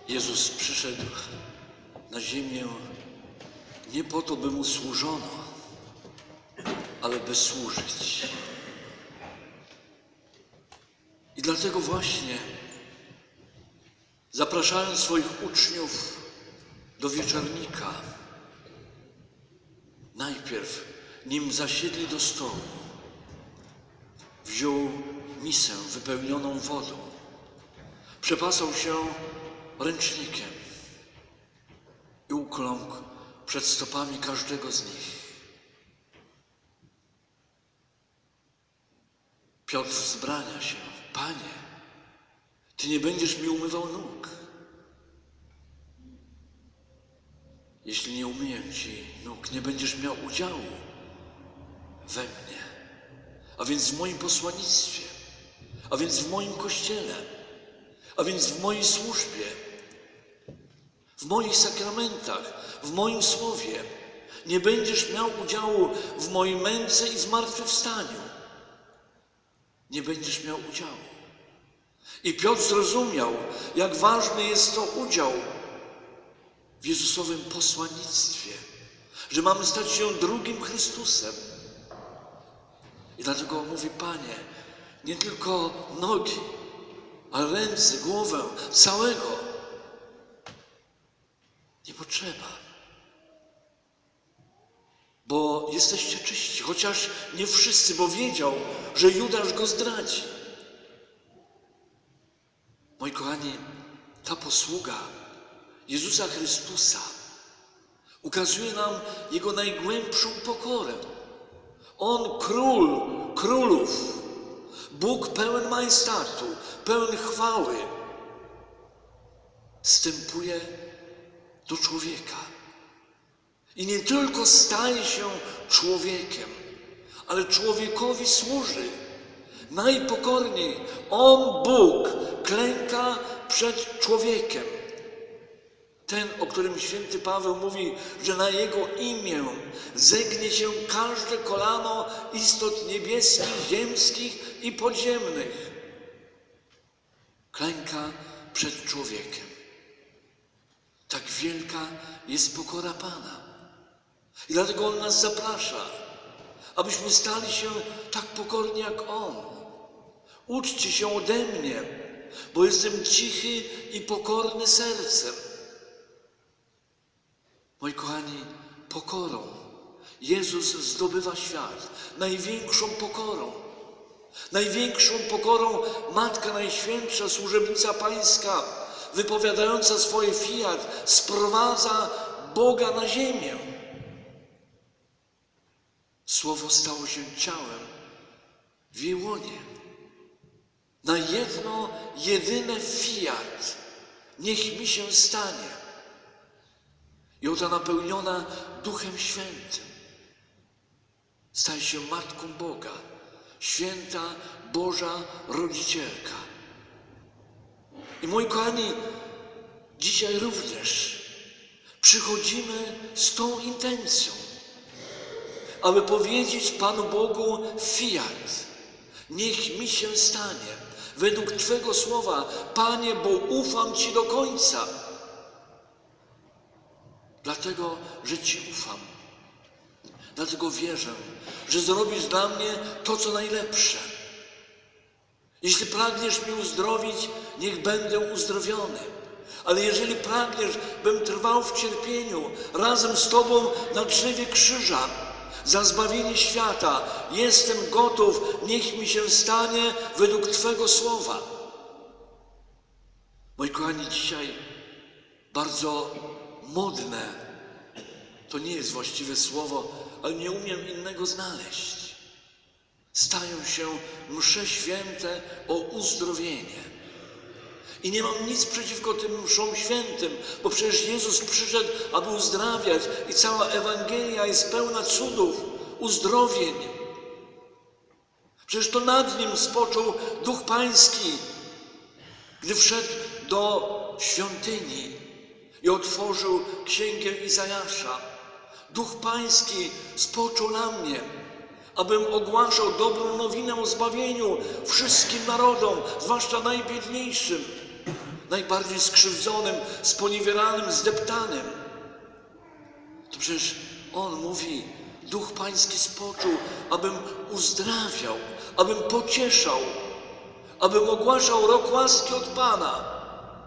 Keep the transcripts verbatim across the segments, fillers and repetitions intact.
Jezus przyszedł na ziemię nie po to, by Mu służono, ale by służyć. I dlatego właśnie, zapraszając swoich uczniów do wieczornika, najpierw, nim zasiedli do stołu, wziął misę wypełnioną wodą, przepasał się ręcznikiem i ukląkł przed stopami każdego z nich. Piotr wzbrania się: Panie, Ty nie będziesz mi umywał nóg. Jeśli nie umyję Ci nóg, nie będziesz miał udziału we mnie, a więc w moim posłannictwie, a więc w moim Kościele, a więc w mojej służbie, w moich sakramentach, w moim słowie. Nie będziesz miał udziału w mojej męce i zmartwychwstaniu. Nie będziesz miał udziału. I Piotr zrozumiał, jak ważny jest to udział w Jezusowym posłannictwie, że mamy stać się drugim Chrystusem. I dlatego mówi: Panie, nie tylko nogi, ale ręce, głowę, całego. Nie potrzeba. Bo jesteście czyści, chociaż nie wszyscy, bo wiedział, że Judasz go zdradzi. Moi kochani, ta posługa Jezusa Chrystusa ukazuje nam Jego najgłębszą pokorę. On, król królów, Bóg pełen majestatu, pełen chwały, wstępuje do człowieka. I nie tylko staje się człowiekiem, ale człowiekowi służy. Najpokorniej On, Bóg, klęka przed człowiekiem. Ten, o którym święty Paweł mówi, że na Jego imię zegnie się każde kolano istot niebieskich, ziemskich i podziemnych. Klęka przed człowiekiem. Tak wielka jest pokora Pana. I dlatego On nas zaprasza, abyśmy stali się tak pokorni jak On. Uczcie się ode mnie, bo jestem cichy i pokorny sercem. Moi kochani, pokorą Jezus zdobywa świat. Największą pokorą. Największą pokorą Matka Najświętsza, służebnica Pańska, wypowiadająca swoje fiat, sprowadza Boga na ziemię. Słowo stało się ciałem w jej łonie. Na jedno, jedyne fiat, niech mi się stanie. I oto napełniona Duchem Świętym staje się Matką Boga, święta Boża Rodzicielka. I moi kochani, dzisiaj również przychodzimy z tą intencją, aby powiedzieć Panu Bogu fiat, niech mi się stanie, według Twego słowa, Panie, bo ufam Ci do końca. Dlatego, że Ci ufam. Dlatego wierzę, że zrobisz dla mnie to, co najlepsze. Jeśli pragniesz mnie uzdrowić, niech będę uzdrowiony. Ale jeżeli pragniesz, bym trwał w cierpieniu razem z Tobą na drzewie krzyża za zbawienie świata, jestem gotów, niech mi się stanie według Twego słowa. Moi kochani, dzisiaj bardzo modne, to nie jest właściwe słowo, ale nie umiem innego znaleźć. Stają się msze święte o uzdrowienie. I nie mam nic przeciwko tym mszom świętym, bo przecież Jezus przyszedł, aby uzdrawiać i cała Ewangelia jest pełna cudów, uzdrowień. Przecież to nad Nim spoczął Duch Pański, gdy wszedł do świątyni i otworzył Księgę Izajasza. Duch Pański spoczął na mnie, abym ogłaszał dobrą nowinę o zbawieniu wszystkim narodom, zwłaszcza najbiedniejszym. najbardziej skrzywdzonym, sponiewieranym, zdeptanym. To przecież On mówi, Duch Pański spoczął, abym uzdrawiał, abym pocieszał, abym ogłaszał rok łaski od Pana.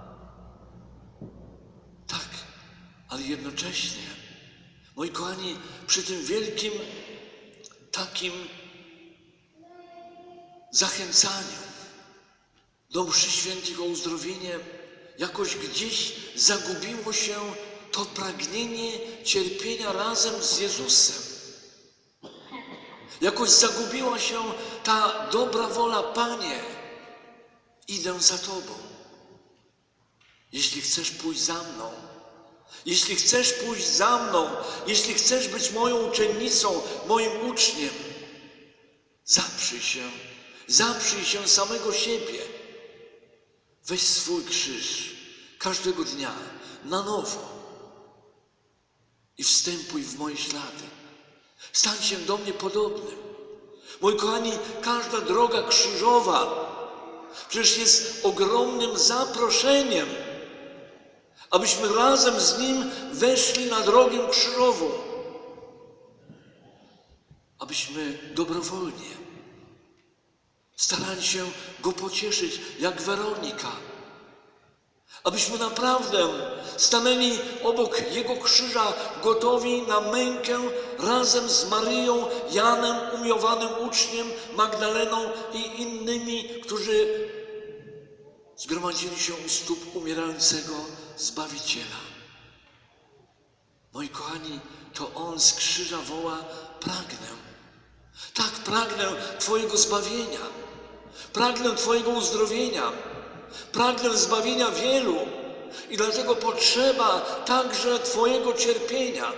Tak, ale jednocześnie, moi kochani, przy tym wielkim takim zachęcaniu do mszy świętych o uzdrowienie, jakoś gdzieś zagubiło się to pragnienie cierpienia razem z Jezusem. Jakoś zagubiła się ta dobra wola, Panie, idę za Tobą. Jeśli chcesz pójść za mną, jeśli chcesz pójść za mną, jeśli chcesz być moją uczennicą, moim uczniem, zaprzyj się, zaprzyj się samego siebie. Weź swój krzyż każdego dnia na nowo i wstępuj w moje ślady. Stań się do mnie podobnym. Moi kochani, każda droga krzyżowa przecież jest ogromnym zaproszeniem, abyśmy razem z Nim weszli na drogę krzyżową. Abyśmy dobrowolnie starali się Go pocieszyć, jak Weronika. Abyśmy naprawdę stanęli obok Jego krzyża, gotowi na mękę razem z Maryją, Janem, umiłowanym uczniem, Magdaleną i innymi, którzy zgromadzili się u stóp umierającego Zbawiciela. Moi kochani, to On z krzyża woła: pragnę. Tak, pragnę Twojego zbawienia. Pragnę Twojego uzdrowienia. Pragnę zbawienia wielu i dlatego potrzeba także Twojego cierpienia.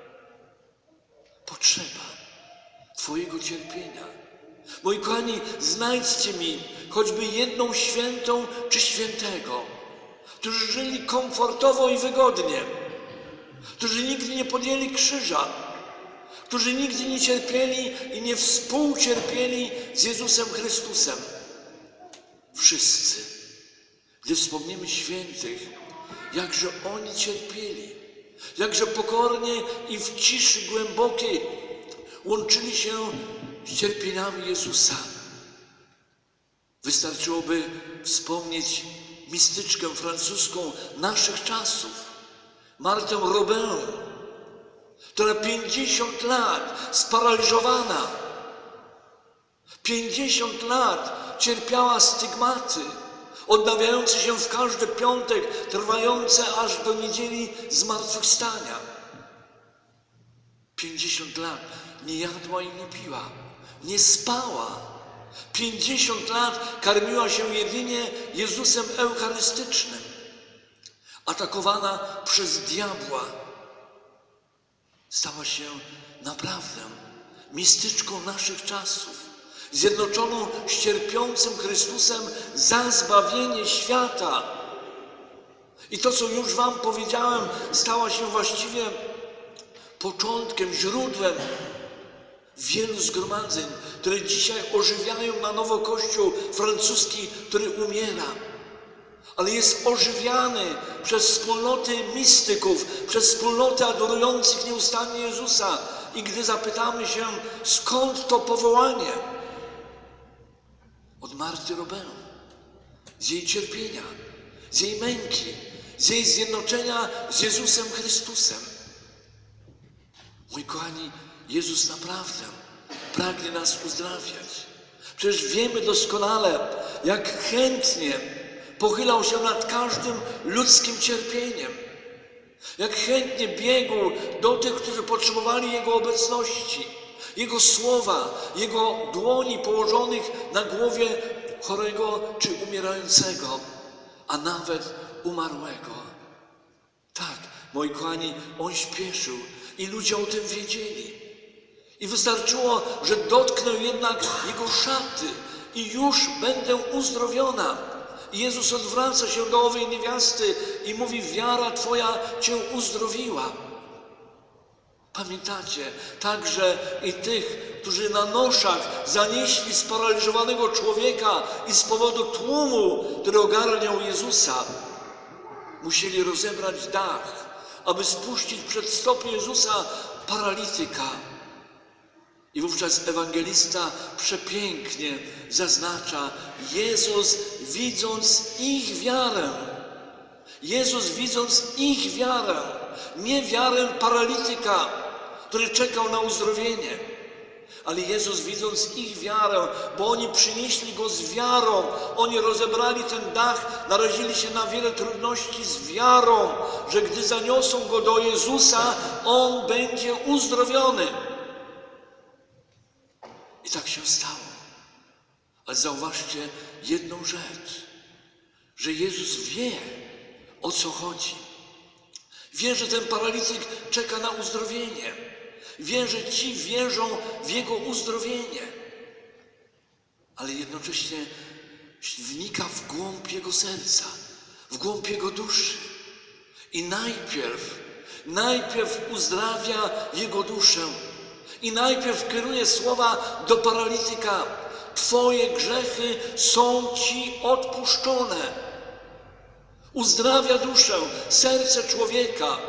Potrzeba Twojego cierpienia. Moi kochani, znajdźcie mi choćby jedną świętą czy świętego, którzy żyli komfortowo i wygodnie, którzy nigdy nie podjęli krzyża, którzy nigdy nie cierpieli i nie współcierpieli z Jezusem Chrystusem. Wszyscy, gdy wspomnimy świętych, jakże oni cierpieli, jakże pokornie i w ciszy głębokiej łączyli się z cierpieniami Jezusa. Wystarczyłoby wspomnieć mistyczkę francuską naszych czasów, Martę Robin, która pięćdziesiąt lat sparaliżowana, pięćdziesiąt lat cierpiała stygmaty, odnawiające się w każdy piątek, trwające aż do niedzieli zmartwychwstania. Pięćdziesiąt lat nie jadła i nie piła, nie spała. Pięćdziesiąt lat karmiła się jedynie Jezusem Eucharystycznym. Atakowana przez diabła, stała się naprawdę mistyczką naszych czasów, zjednoczoną z cierpiącym Chrystusem za zbawienie świata. I to, co już wam powiedziałem, stała się właściwie początkiem, źródłem wielu zgromadzeń, które dzisiaj ożywiają na nowo Kościół francuski, który umiera, ale jest ożywiany przez wspólnoty mistyków, przez wspólnoty adorujących nieustannie Jezusa. I gdy zapytamy się, skąd to powołanie? Od Marty Robin, z jej cierpienia, z jej męki, z jej zjednoczenia z Jezusem Chrystusem. Moi kochani, Jezus naprawdę pragnie nas uzdrawiać. Przecież wiemy doskonale, jak chętnie pochylał się nad każdym ludzkim cierpieniem. Jak chętnie biegł do tych, którzy potrzebowali Jego obecności, Jego słowa, Jego dłoni położonych na głowie chorego czy umierającego, a nawet umarłego. Tak, moi kochani, On śpieszył i ludzie o tym wiedzieli. I wystarczyło, że dotknę jednak Jego szaty i już będę uzdrowiona. I Jezus odwraca się do owej niewiasty i mówi: wiara Twoja Cię uzdrowiła. Pamiętacie także i tych, którzy na noszach zanieśli sparaliżowanego człowieka i z powodu tłumu, który ogarniał Jezusa, musieli rozebrać dach, aby spuścić przed stopy Jezusa paralityka. I wówczas ewangelista przepięknie zaznacza, Jezus widząc ich wiarę, Jezus widząc ich wiarę, nie wiarę paralityka, który czekał na uzdrowienie, ale Jezus widząc ich wiarę, bo oni przynieśli Go z wiarą, oni rozebrali ten dach, narazili się na wiele trudności z wiarą, że gdy zaniosą Go do Jezusa, On będzie uzdrowiony. I tak się stało. Ale zauważcie jedną rzecz, że Jezus wie, o co chodzi. Wie, że ten paralityk czeka na uzdrowienie. Wie, że ci wierzą w Jego uzdrowienie. Ale jednocześnie wnika w głąb Jego serca, w głąb Jego duszy. I najpierw, najpierw uzdrawia Jego duszę. I najpierw kieruje słowa do paralityka. Twoje grzechy są Ci odpuszczone. Uzdrawia duszę, serce człowieka.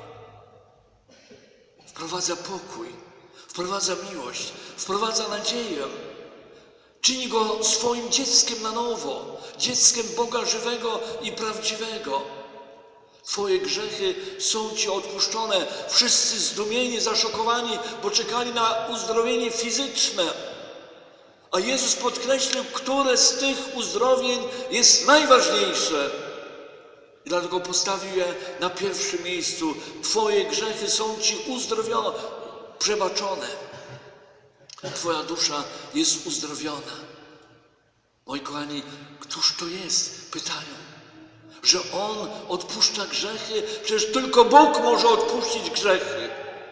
Wprowadza pokój, wprowadza miłość, wprowadza nadzieję. Czyni go swoim dzieckiem na nowo, dzieckiem Boga żywego i prawdziwego. Twoje grzechy są Ci odpuszczone. Wszyscy zdumieni, zaszokowani, bo czekali na uzdrowienie fizyczne. A Jezus podkreślił, które z tych uzdrowień jest najważniejsze. I dlatego postawił je na pierwszym miejscu. Twoje grzechy są Ci uzdrowione, przebaczone. Twoja dusza jest uzdrowiona. Moi kochani, któż to jest? Pytają. Że On odpuszcza grzechy? Przecież tylko Bóg może odpuścić grzechy.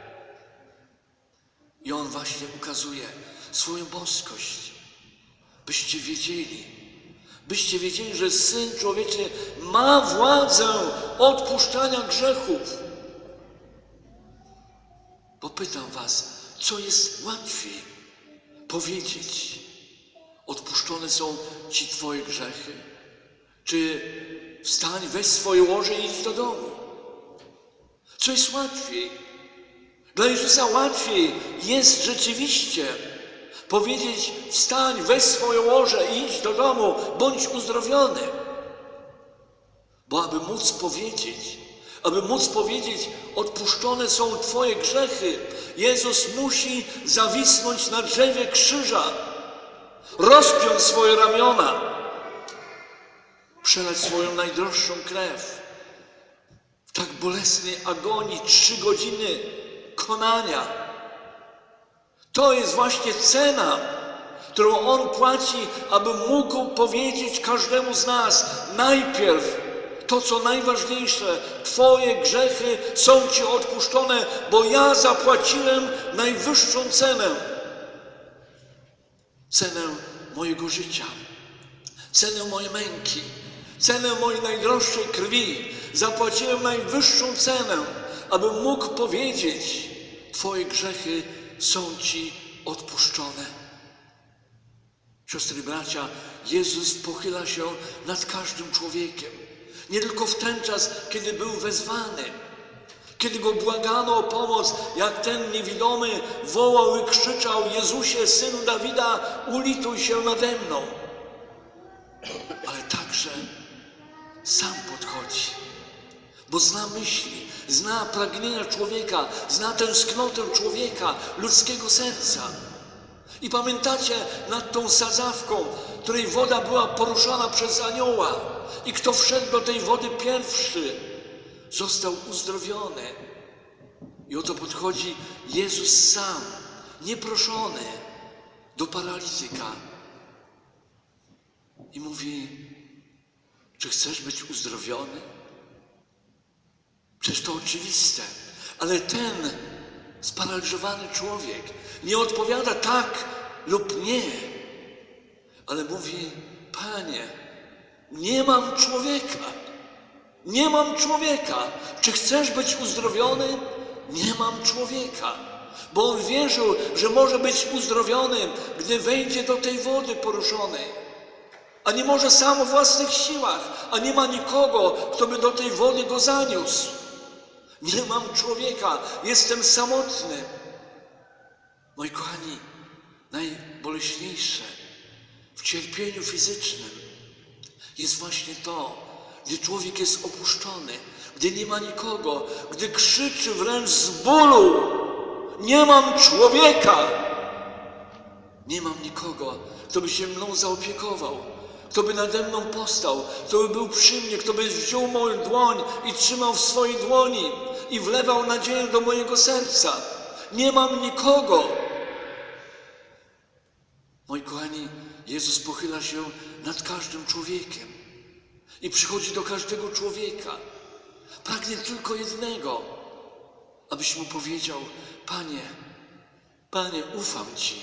I On właśnie ukazuje swoją boskość, byście wiedzieli, byście wiedzieli, że Syn Człowieczy ma władzę odpuszczania grzechów. Bo pytam was, co jest łatwiej powiedzieć? Odpuszczone są Ci Twoje grzechy? Czy wstań, weź swoje łoże i idź do domu? Co jest łatwiej? Dla Jezusa łatwiej jest rzeczywiście powiedzieć: wstań, weź swoje łoże i idź do domu, bądź uzdrowiony. Bo aby móc powiedzieć, aby móc powiedzieć, odpuszczone są Twoje grzechy, Jezus musi zawisnąć na drzewie krzyża, rozpiąć swoje ramiona, przelać swoją najdroższą krew w tak bolesnej agonii, trzy godziny konania. To jest właśnie cena, którą On płaci, aby mógł powiedzieć każdemu z nas najpierw to, co najważniejsze: Twoje grzechy są Ci odpuszczone, bo ja zapłaciłem najwyższą cenę. Cenę mojego życia, cenę mojej męki, cenę mojej najdroższej krwi. Zapłaciłem najwyższą cenę, abym mógł powiedzieć: Twoje grzechy są Ci odpuszczone. Siostry i bracia, Jezus pochyla się nad każdym człowiekiem. Nie tylko w ten czas, kiedy był wezwany, kiedy Go błagano o pomoc, jak ten niewidomy wołał i krzyczał: Jezusie, Synu Dawida, ulituj się nade mną. Ale także sam podchodzi, bo zna myśli, zna pragnienia człowieka, zna tęsknotę człowieka, ludzkiego serca. I pamiętacie nad tą sadzawką, której woda była poruszana przez anioła, i kto wszedł do tej wody pierwszy, został uzdrowiony. I oto podchodzi Jezus sam, nieproszony, do paralityka i mówi: czy chcesz być uzdrowiony? Przecież to oczywiste, ale ten sparaliżowany człowiek nie odpowiada tak lub nie, ale mówi: Panie, nie mam człowieka, nie mam człowieka. Czy chcesz być uzdrowiony? Nie mam człowieka. Bo on wierzył, że może być uzdrowiony, gdy wejdzie do tej wody poruszonej. a nie może sam o własnych siłach, a nie ma nikogo, kto by do tej wody go zaniósł. Nie mam człowieka, jestem samotny. Moi kochani, najboleśniejsze w cierpieniu fizycznym jest właśnie to, gdy człowiek jest opuszczony, gdy nie ma nikogo, gdy krzyczy wręcz z bólu: nie mam człowieka, nie mam nikogo, kto by się mną zaopiekował, kto by nade mną postał, kto by był przy mnie, kto by wziął moją dłoń i trzymał w swojej dłoni i wlewał nadzieję do mojego serca. Nie mam nikogo. Moi kochani, Jezus pochyla się nad każdym człowiekiem i przychodzi do każdego człowieka. Pragnie tylko jednego, abyś mu powiedział: Panie, Panie, ufam Ci,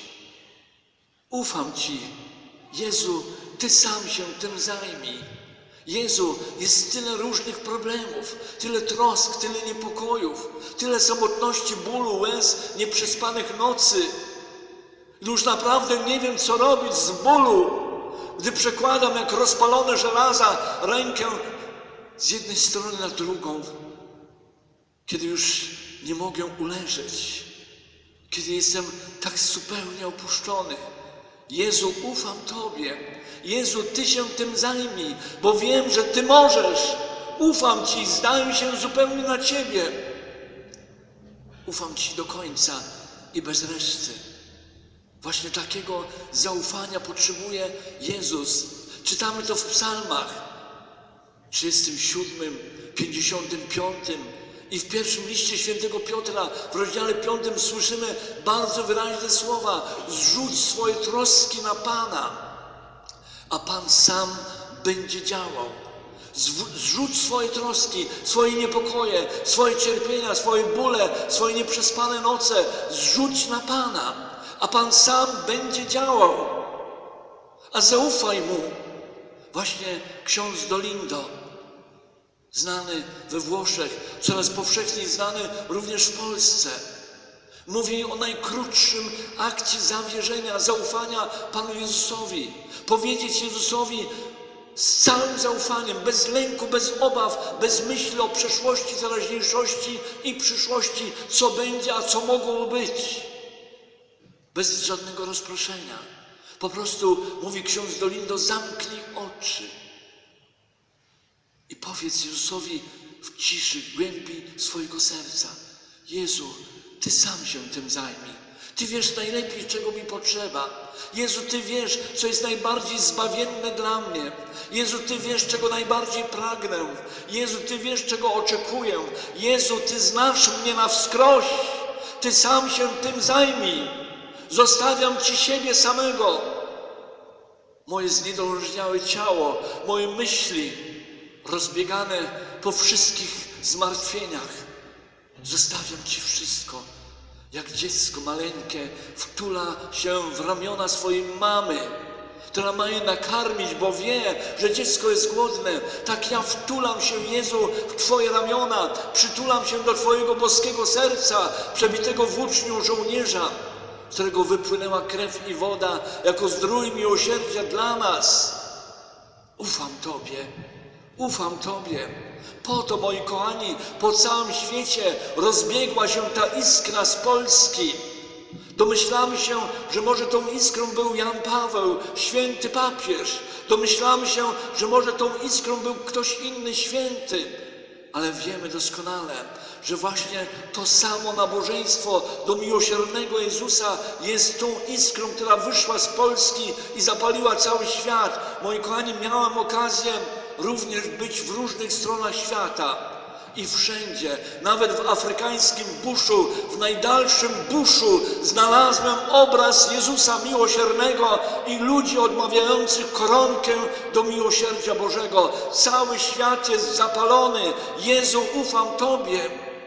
ufam Ci. Jezu, Ty sam się tym zajmij. Jezu, jest tyle różnych problemów, tyle trosk, tyle niepokojów, tyle samotności, bólu, łez, nieprzespanych nocy. Już naprawdę nie wiem, co robić z bólu, gdy przekładam jak rozpalone żelaza rękę z jednej strony na drugą, kiedy już nie mogę uleżeć, kiedy jestem tak zupełnie opuszczony. Jezu, ufam Tobie. Jezu, Ty się tym zajmij, bo wiem, że Ty możesz. Ufam Ci, zdaję się zupełnie na Ciebie. Ufam Ci do końca i bez reszty. Właśnie takiego zaufania potrzebuje Jezus. Czytamy to w psalmach trzydziestym siódmym, pięćdziesiątym piątym i w pierwszym liście świętego Piotra w rozdziale piątym słyszymy bardzo wyraźne słowa: zrzuć swoje troski na Pana, a Pan sam będzie działał. Zrzuć swoje troski, swoje niepokoje, swoje cierpienia, swoje bóle, swoje nieprzespane noce. Zrzuć na Pana, a Pan sam będzie działał. A zaufaj Mu. Właśnie ksiądz Dolindo, znany we Włoszech, coraz powszechniej znany również w Polsce, mówi o najkrótszym akcie zawierzenia, zaufania Panu Jezusowi. Powiedzieć Jezusowi z całym zaufaniem, bez lęku, bez obaw, bez myśli o przeszłości, teraźniejszości i przyszłości, co będzie, a co mogło być. Bez żadnego rozproszenia. Po prostu, mówi ksiądz Dolindo, zamknij oczy i powiedz Jezusowi w ciszy, głębi swojego serca: Jezu, Ty sam się tym zajmij. Ty wiesz najlepiej, czego mi potrzeba. Jezu, Ty wiesz, co jest najbardziej zbawienne dla mnie. Jezu, Ty wiesz, czego najbardziej pragnę. Jezu, Ty wiesz, czego oczekuję. Jezu, Ty znasz mnie na wskroś. Ty sam się tym zajmij. Zostawiam Ci siebie samego. Moje zniedołężniałe ciało, moje myśli rozbiegane po wszystkich zmartwieniach. Zostawiam Ci wszystko. Jak dziecko maleńkie wtula się w ramiona swojej mamy, która ma je nakarmić, bo wie, że dziecko jest głodne. Tak ja wtulam się, Jezu, w Twoje ramiona, przytulam się do Twojego boskiego serca, przebitego włócznią żołnierza, z którego wypłynęła krew i woda jako zdrój miłosierdzia dla nas. Ufam Tobie, ufam Tobie. Po to, moi kochani, po całym świecie rozbiegła się ta iskra z Polski. Domyślamy się, że może tą iskrą był Jan Paweł, święty papież. Domyślamy się, że może tą iskrą był ktoś inny święty. Ale wiemy doskonale, że właśnie to samo nabożeństwo do miłosiernego Jezusa jest tą iskrą, która wyszła z Polski i zapaliła cały świat. Moi kochani, miałem okazję również być w różnych stronach świata. I wszędzie, nawet w afrykańskim buszu, w najdalszym buszu, znalazłem obraz Jezusa miłosiernego i ludzi odmawiających koronkę do miłosierdzia Bożego. Cały świat jest zapalony. Jezu, ufam Tobie.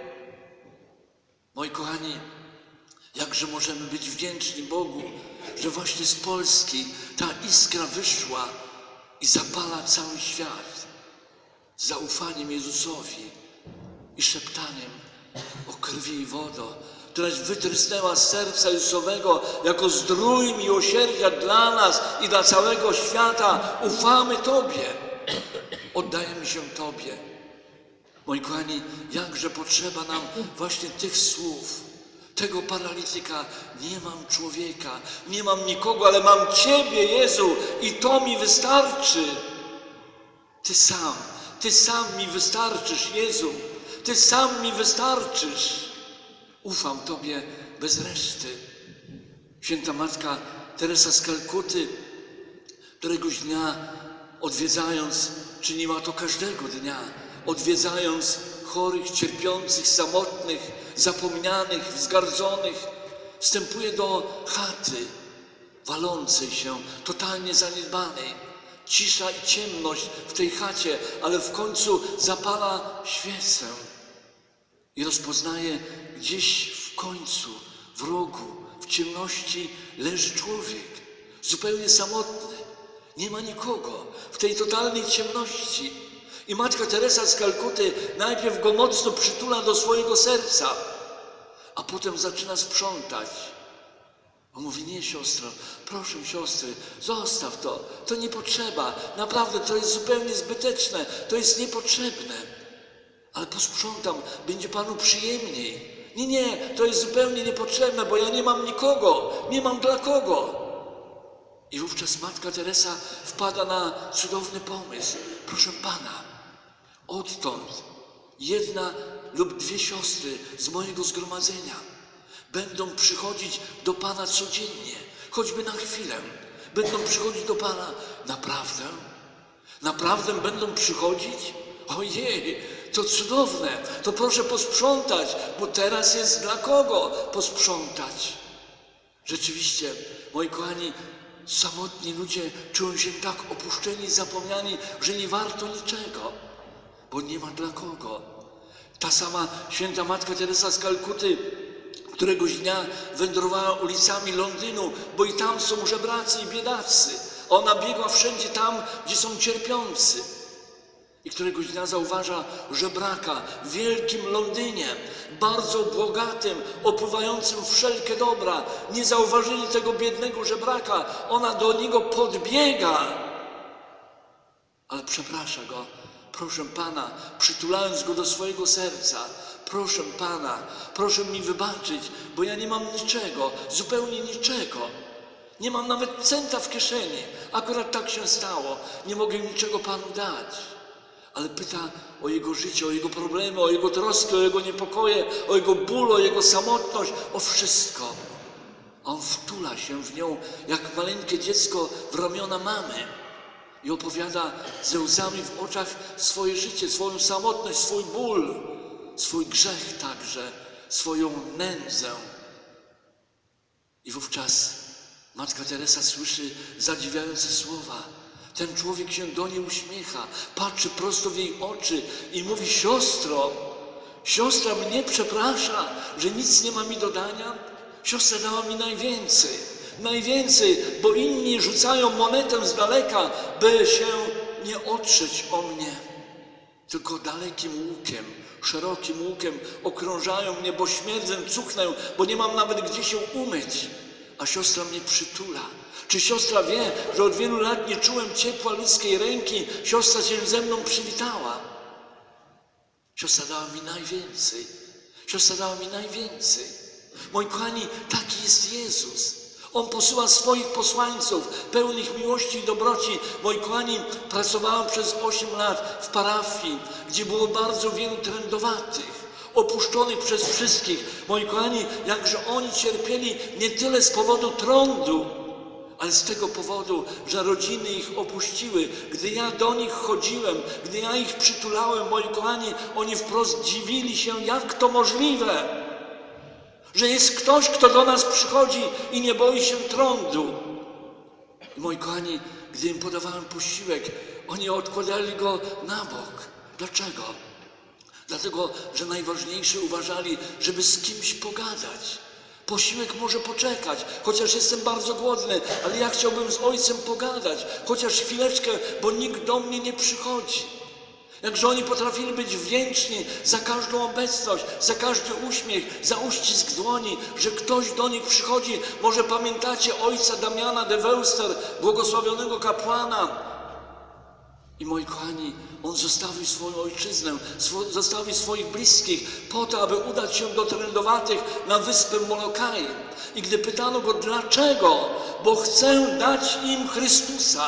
Moi kochani, jakże możemy być wdzięczni Bogu, że właśnie z Polski ta iskra wyszła i zapala cały świat. Z zaufaniem Jezusowi i szeptaniem o krwi i wodo. któraś wytrysnęła z serca Jezusowego jako zdrój miłosierdzia dla nas i dla całego świata. Ufamy Tobie. Oddajemy się Tobie. Moi kochani, jakże potrzeba nam właśnie tych słów, tego paralityka. Nie mam człowieka, nie mam nikogo, ale mam Ciebie, Jezu, i to mi wystarczy. Ty sam, Ty sam mi wystarczysz, Jezu. Ty sam mi wystarczysz. Ufam Tobie bez reszty. Święta Matka Teresa z Kalkuty któregoś dnia odwiedzając, czyniła to każdego dnia, odwiedzając chorych, cierpiących, samotnych, zapomnianych, wzgardzonych, wstępuje do chaty walącej się, totalnie zaniedbanej. Cisza i ciemność w tej chacie, ale w końcu zapala świecę i rozpoznaje gdzieś w końcu, w rogu, w ciemności leży człowiek, zupełnie samotny. Nie ma nikogo w tej totalnej ciemności. I Matka Teresa z Kalkuty najpierw go mocno przytula do swojego serca, a potem zaczyna sprzątać. On mówi: nie, siostro, proszę siostry, zostaw to, to nie potrzeba, naprawdę to jest zupełnie zbyteczne, to jest niepotrzebne. Ale posprzątam, będzie Panu przyjemniej. Nie, nie, to jest zupełnie niepotrzebne, bo ja nie mam nikogo, nie mam dla kogo. I wówczas Matka Teresa wpada na cudowny pomysł. Proszę Pana, odtąd jedna lub dwie siostry z mojego zgromadzenia będą przychodzić do Pana codziennie, choćby na chwilę. Będą przychodzić do Pana. Naprawdę? Naprawdę będą przychodzić? Ojej, to cudowne, to proszę posprzątać, bo teraz jest dla kogo posprzątać. Rzeczywiście, moi kochani, samotni ludzie czują się tak opuszczeni, zapomniani, że nie warto niczego, bo nie ma dla kogo. Ta sama święta Matka Teresa z Kalkuty któregoś dnia wędrowała ulicami Londynu, bo i tam są żebracy i biedacy. Ona biegła wszędzie tam, gdzie są cierpiący. I któregoś dnia zauważa żebraka w wielkim Londynie, bardzo bogatym, opływającym wszelkie dobra. Nie zauważyli tego biednego żebraka. Ona do niego podbiega, ale przeprasza go. Proszę Pana, przytulając go do swojego serca, proszę Pana, proszę mi wybaczyć, bo ja nie mam niczego, zupełnie niczego. Nie mam nawet centa w kieszeni. Akurat tak się stało. Nie mogę niczego Panu dać. Ale pyta o jego życie, o jego problemy, o jego troski, o jego niepokoje, o jego ból, o jego samotność, o wszystko. A on wtula się w nią jak maleńkie dziecko w ramiona mamy i opowiada ze łzami w oczach swoje życie, swoją samotność, swój ból, swój grzech także, swoją nędzę. I wówczas Matka Teresa słyszy zadziwiające słowa. Ten człowiek się do niej uśmiecha, patrzy prosto w jej oczy i mówi: siostro, siostra mnie przeprasza, że nic nie ma mi do dania. Siostra dała mi najwięcej, najwięcej, bo inni rzucają monetę z daleka, by się nie otrzeć o mnie. Tylko dalekim łukiem, szerokim łukiem okrążają mnie, bo śmierdzę, cuchnę, bo nie mam nawet gdzie się umyć. A siostra mnie przytula. Czy siostra wie, że od wielu lat nie czułem ciepła ludzkiej ręki? Siostra się ze mną przywitała. Siostra dała mi najwięcej. Siostra dała mi najwięcej. Moi kochani, taki jest Jezus. On posyła swoich posłańców, pełnych miłości i dobroci. Moi kochani, pracowałem przez osiem lat w parafii, gdzie było bardzo wielu trędowatych, opuszczonych przez wszystkich. Moi kochani, jakże oni cierpieli nie tyle z powodu trądu, ale z tego powodu, że rodziny ich opuściły. Gdy ja do nich chodziłem, gdy ja ich przytulałem, moi kochani, oni wprost dziwili się, jak to możliwe, że jest ktoś, kto do nas przychodzi i nie boi się trądu. I moi kochani, gdy im podawałem posiłek, oni odkładali go na bok. Dlaczego? Dlatego, że najważniejsze uważali, żeby z kimś pogadać. Posiłek może poczekać, chociaż jestem bardzo głodny, ale ja chciałbym z Ojcem pogadać, chociaż chwileczkę, bo nikt do mnie nie przychodzi. Jakże oni potrafili być wdzięczni za każdą obecność, za każdy uśmiech, za uścisk dłoni, że ktoś do nich przychodzi. Może pamiętacie ojca Damiana de Weuster, błogosławionego kapłana. I moi kochani, on zostawił swoją ojczyznę, swo, zostawił swoich bliskich po to, aby udać się do trędowatych na wyspę Molokai. I gdy pytano go dlaczego, bo chcę dać im Chrystusa.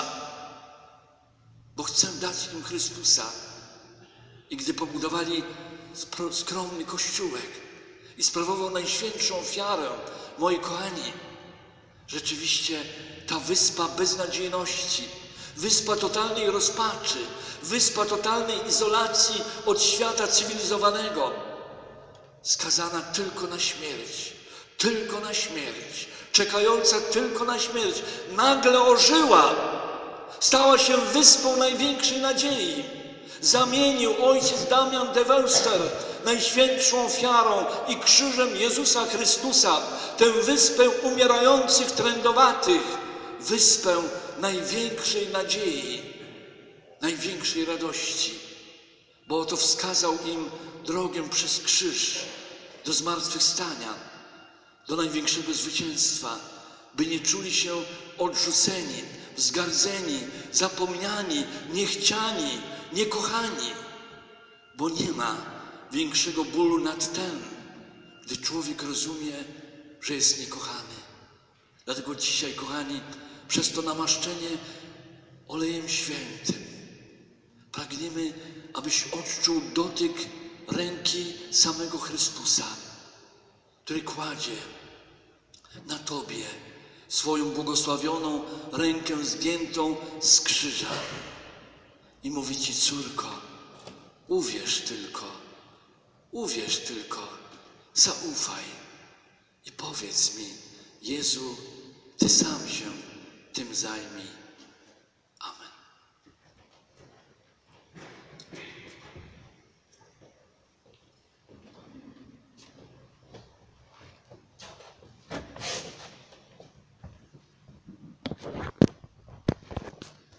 Bo chcę dać im Chrystusa. I gdy pobudowali skromny kościółek i sprawował najświętszą ofiarę, moi kochani, rzeczywiście ta wyspa beznadziejności, wyspa totalnej rozpaczy, wyspa totalnej izolacji od świata cywilizowanego, skazana tylko na śmierć, tylko na śmierć, czekająca tylko na śmierć, nagle ożyła, stała się wyspą największej nadziei. Zamienił ojciec Damian de Weuster najświętszą ofiarą i krzyżem Jezusa Chrystusa tę wyspę umierających trędowatych, wyspę największej nadziei, największej radości, bo oto wskazał im drogę przez krzyż do zmartwychwstania, do największego zwycięstwa, by nie czuli się odrzuceni, wzgardzeni, zapomniani, niechciani, niekochani, bo nie ma większego bólu nad ten, gdy człowiek rozumie, że jest niekochany. Dlatego dzisiaj, kochani, przez to namaszczenie olejem świętym pragniemy, abyś odczuł dotyk ręki samego Chrystusa, który kładzie na tobie swoją błogosławioną rękę zgiętą z krzyża i mówi ci: córko, uwierz tylko, uwierz tylko, zaufaj i powiedz mi: Jezu, Ty sam się tym zajmij.